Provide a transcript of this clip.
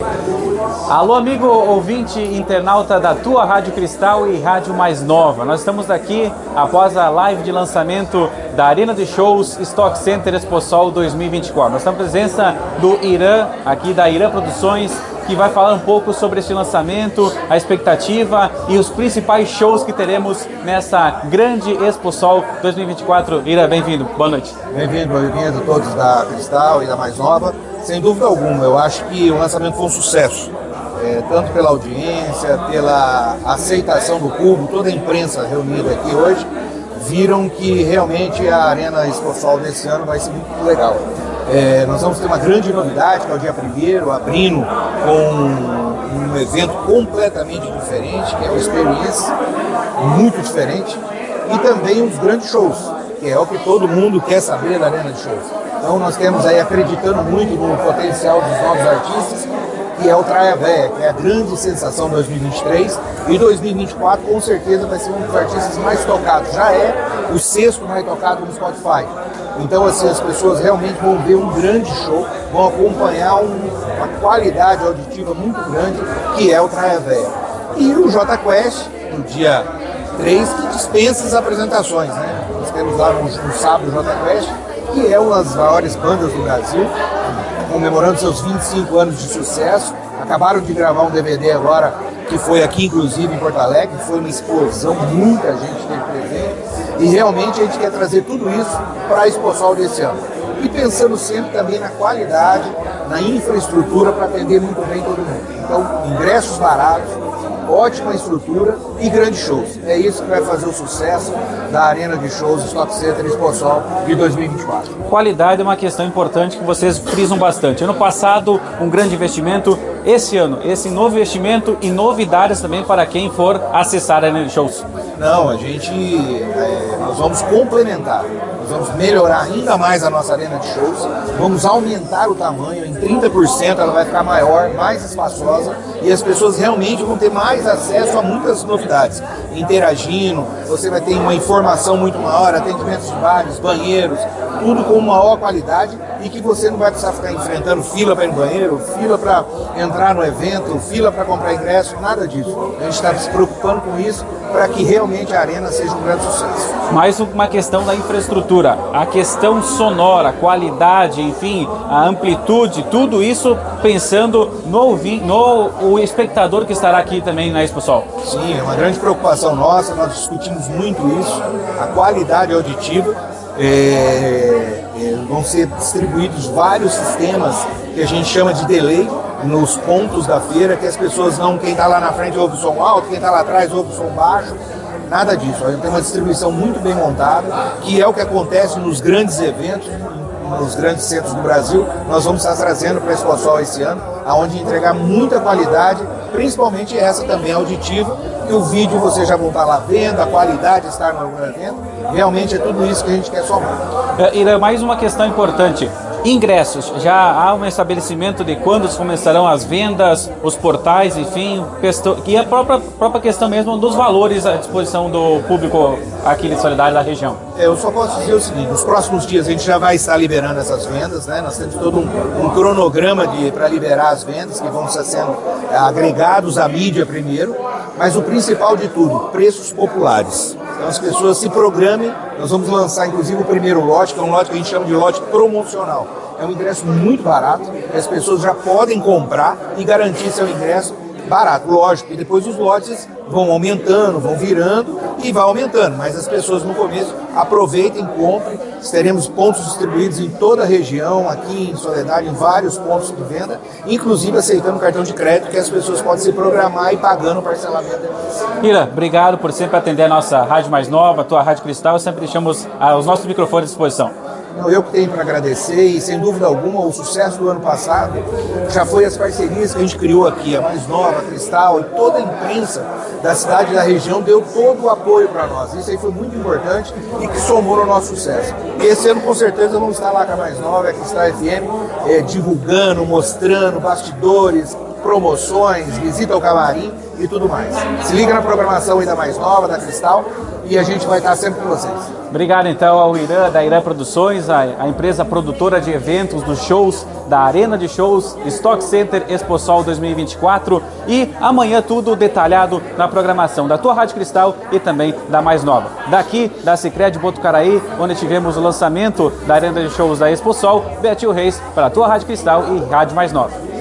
Alô, amigo ouvinte internauta da tua Rádio Cristal e Rádio Mais Nova. Nós estamos aqui após a live de lançamento da Arena de Shows Stock Center Exposol 2024. Nós estamos com a presença do Irã, aqui da Irã Produções, que vai falar um pouco sobre esse lançamento, a expectativa e os principais shows que teremos nessa grande Exposol 2024. Irã, bem-vindo, boa noite. Bem-vindo a todos da Cristal e da Mais Nova. Sem dúvida alguma, eu acho que o lançamento foi um sucesso. Tanto pela audiência, pela aceitação do público, toda a imprensa reunida aqui hoje, viram que realmente a Arena Exposol desse ano vai ser muito legal. Nós vamos ter uma grande novidade, que é o dia 1º, abrindo com um evento completamente diferente, que é o Experience, muito diferente, e também uns grandes shows, que é o que todo mundo quer saber da Arena de Shows. Então nós temos aí, acreditando muito no potencial dos novos artistas, que é o Traia Véia, que é a grande sensação de 2023, e 2024 com certeza vai ser um dos artistas mais tocados, já é o 6º mais tocado no Spotify. Então assim, as pessoas realmente vão ver um grande show, vão acompanhar uma qualidade auditiva muito grande, que é o Traia Véia. E o Jota Quest, no dia 3, que dispensa as apresentações, né? Nós temos lá no sábado o Jota Quest, que é uma das maiores bandas do Brasil, comemorando seus 25 anos de sucesso. Acabaram de gravar um DVD agora, que foi aqui inclusive em Porto Alegre, foi uma explosão, muita gente esteve presente, e realmente a gente quer trazer tudo isso para a Exposol desse ano. E pensando sempre também na qualidade, na infraestrutura para atender muito bem todo mundo. Então, ingressos baratos, ótima estrutura e grandes shows. É isso que vai fazer o sucesso da Arena de Shows Stock Center Exposol de 2024. Qualidade é uma questão importante que vocês frisam bastante. Ano passado, um grande investimento. Esse ano, esse novo investimento e novidades também para quem for acessar a Arena de Shows. Não, nós vamos complementar. Nós vamos melhorar ainda mais a nossa Arena de Shows. Vamos aumentar o tamanho, em 30% ela vai ficar maior, mais espaçosa, e as pessoas realmente vão ter mais acesso a muitas novidades. Interagindo, você vai ter uma informação muito maior, atendimentos de bares, banheiros, tudo com maior qualidade, e que você não vai precisar ficar enfrentando fila para ir no banheiro, fila para entrar no evento, fila para comprar ingresso, nada disso. A gente está se preocupando com isso para que realmente a Arena seja um grande sucesso. Mais uma questão da infraestrutura, a questão sonora, qualidade, enfim, a amplitude, tudo isso pensando no espectador que estará aqui também na Exposol. Sim, é uma grande preocupação nossa, nós discutimos muito isso, a qualidade auditiva. Vão ser distribuídos vários sistemas que a gente chama de delay nos pontos da feira, que as pessoas não, quem está lá na frente ouve o som alto, quem está lá atrás ouve o som baixo, nada disso. A gente tem uma distribuição muito bem montada, que é o que acontece nos grandes eventos, nos grandes centros do Brasil. Nós vamos estar trazendo para a Exposol esse ano, aonde entregar muita qualidade, principalmente essa também auditiva, e o vídeo vocês já vão estar lá vendo, a qualidade está no evento. Realmente é tudo isso que a gente quer somar. Irã, mais uma questão importante. Ingressos, já há um estabelecimento de quando começarão as vendas, os portais, enfim, e a própria questão mesmo dos valores à disposição do público aqui de Soledade da região. Eu só posso dizer o seguinte, nos próximos dias a gente já vai estar liberando essas vendas, né? Nós temos todo um cronograma para liberar as vendas, que vão estar sendo agregados à mídia primeiro, mas o principal de tudo, preços populares. Então as pessoas se programem, nós vamos lançar inclusive o primeiro lote, que é um lote que a gente chama de lote promocional. É um ingresso muito barato, que as pessoas já podem comprar e garantir seu ingresso barato. Lógico, e depois os lotes vão aumentando, vão virando e vai aumentando, mas as pessoas no começo aproveitem, comprem. Teremos pontos distribuídos em toda a região, aqui em Soledade, em vários pontos de venda, inclusive aceitando cartão de crédito, que as pessoas podem se programar e pagando o parcelamento deles. Ira, obrigado por sempre atender a nossa Rádio Mais Nova, a tua Rádio Cristal, sempre deixamos os nossos microfones à disposição. Eu que tenho para agradecer, e sem dúvida alguma o sucesso do ano passado já foi as parcerias que a gente criou aqui, a Mais Nova, a Cristal, e toda a imprensa da cidade e da região deu todo o apoio para nós. Isso aí foi muito importante e que somou no nosso sucesso. E esse ano com certeza vamos estar lá com a Mais Nova, a Cristal FM, divulgando, mostrando bastidores, promoções, visita ao camarim e tudo mais. Se liga na programação ainda mais nova da Cristal e a gente vai estar sempre com vocês. Obrigado então ao Irã, da Irã Produções, a empresa produtora de eventos dos shows da Arena de Shows, Stock Center Exposol 2024, e amanhã tudo detalhado na programação da tua Rádio Cristal e também da Mais Nova. Daqui da Sicredi Botucaraí, onde tivemos o lançamento da Arena de Shows da Exposol, Betil Reis para a tua Rádio Cristal e Rádio Mais Nova.